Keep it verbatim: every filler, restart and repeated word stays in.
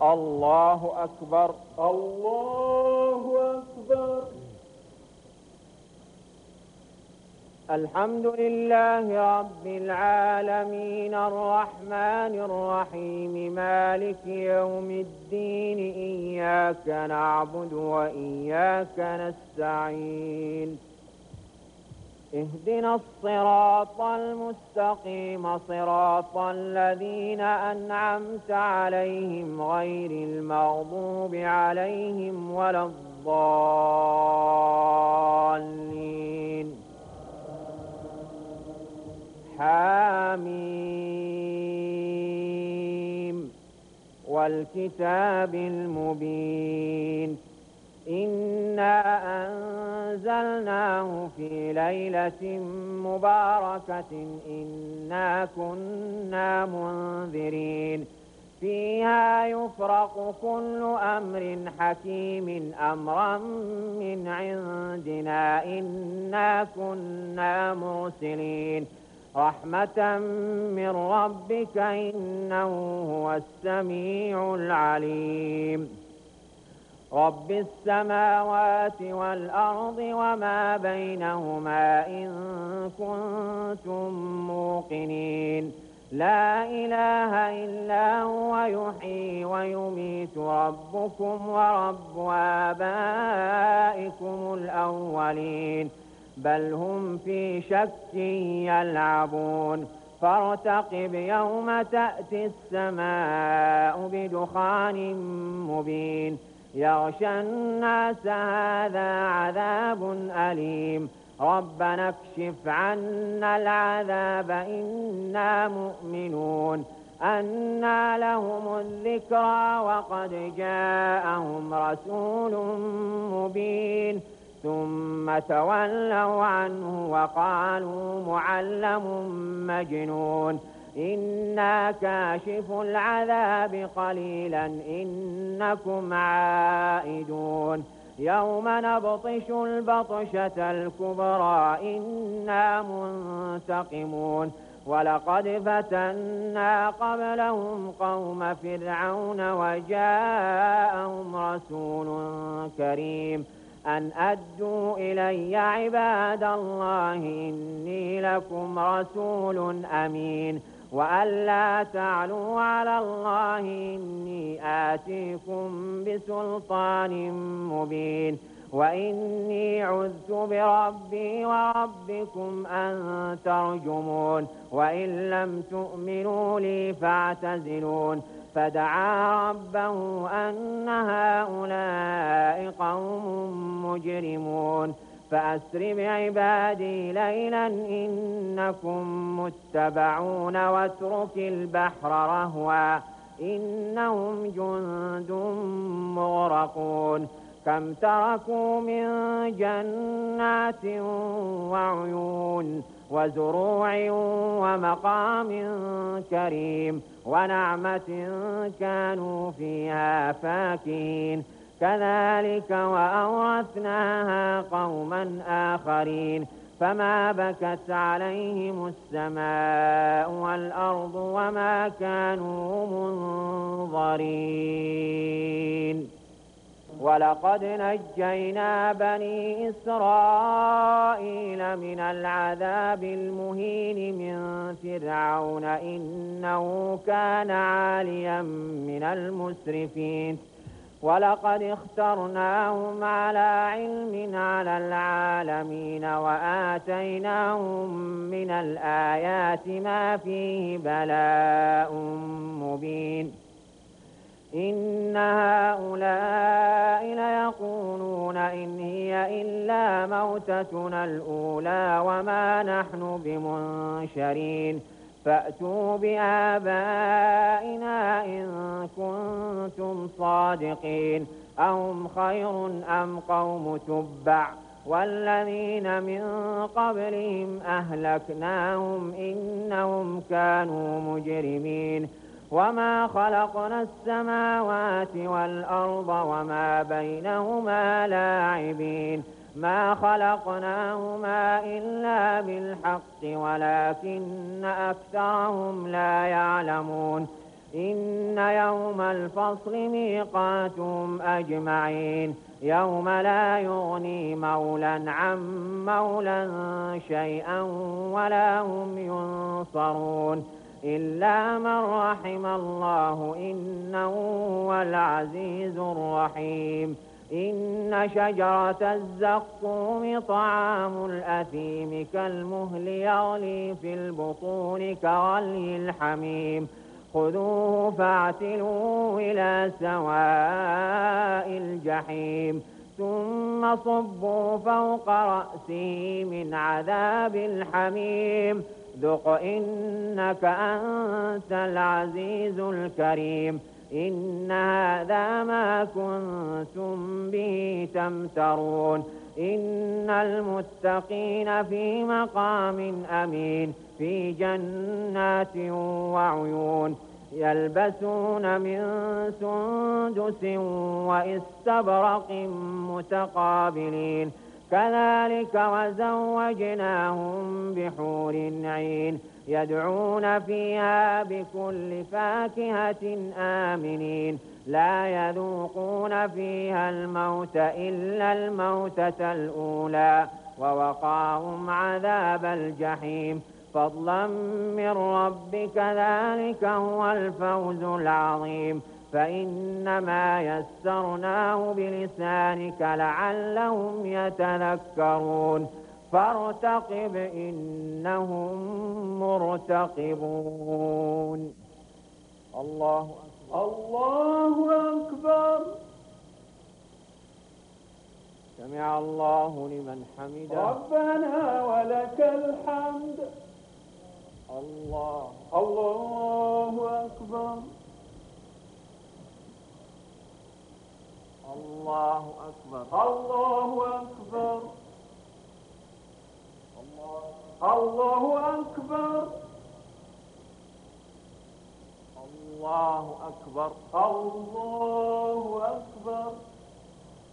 الله أكبر. الله أكبر. الحمد لله رب العالمين الرحمن الرحيم مالك يوم الدين إياك نعبد وإياك نستعين اهدنا الصراط المستقيم صراط الذين أنعمت عليهم غير المغضوب عليهم ولا الضالين. حاميم والكتاب المبين إنا أنزلناه في ليلة مباركة إنا كنا منذرين فيها يفرق كل أمر حكيم أمرا من عندنا إنا كنا مرسلين رحمة من ربك إنه هو السميع العليم. رب السماوات والأرض وما بينهما إن كنتم موقنين لا إله إلا هو يحيي ويميت ربكم ورب آبائكم الأولين بل هم في شك يلعبون فارتقب يوم تأتي السماء بدخان مبين يغشى الناس هذا عذاب أليم ربنا اكشف عنا العذاب إنا مؤمنون أنى لهم الذكرى وقد جاءهم رسول مبين ثم تولوا عنه وقالوا معلم مجنون إنا كاشف العذاب قليلا إنكم عائدون يوم نبطش البطشة الكبرى إنا منتقمون ولقد فتنا قبلهم قوم فرعون وجاءهم رسول كريم أن أدوا إلي عباد الله إني لكم رسول أمين وأن لا تعلوا على الله إني آتيكم بسلطان مبين وإني عذت بربي وربكم أن ترجمون وإن لم تؤمنوا لي فاعتزلون فدعا ربه أن هؤلاء قوم مجرمون فأسر بعبادي ليلا إنكم متبعون واترك البحر رهوا إنهم جند مغرقون كم تركوا من جنات وعيون وزروع ومقام كريم ونعمة كانوا فيها فاكهين كذلك وأورثناها قوما آخرين فما بكت عليهم السماء والأرض وما كانوا منظرين ولقد نجينا بني إسرائيل من العذاب المهين من فرعون إنه كان عاليا من المسرفين ولقد اخترناهم على علم على العالمين وآتيناهم من الآيات ما فيه بلاء مبين إن هؤلاء ليقولون إن هي إلا موتتنا الأولى وما نحن بمنشرين فأتوا بآبائنا إن كنتم صادقين أهم خير أم قوم تبع والذين من قبلهم أهلكناهم إنهم كانوا مجرمين وما خلقنا السماوات والأرض وما بينهما لاعبين ما خلقناهما إلا بالحق ولكن أكثرهم لا يعلمون إن يوم الفصل ميقاتهم أجمعين يوم لا يغني مولى عن مولى شيئا ولا هم ينصرون إلا من رحم الله إنه هو العزيز الرحيم إن شجرة الزقوم طعام الأثيم كالمهل يغلي في البطون كغلي الحميم خذوه فاعتلوه إلى سواء الجحيم ثم صبوا فوق رأسه من عذاب الحميم ذق إنك أنت العزيز الكريم إن هذا ما كنتم به تمترون إن المتقين في مقام أمين في جنات وعيون يلبسون من سندس واستبرق متقابلين كذلك وزوجناهم بحور عين يدعون فيها بكل فاكهة آمنين لا يذوقون فيها الموت إلا الموتة الأولى ووقاهم عذاب الجحيم فضلا من ربك ذلك هو الفوز العظيم فإنما يسرناه بلسانك لعلهم يتذكرون فارتقب إنهم مرتقبون الله أكبر الله أكبر سمع الله لمن حمده ربنا ولك الحمد الله الله أكبر الله أكبر الله أكبر الله أكبر الله أكبر الله أكبر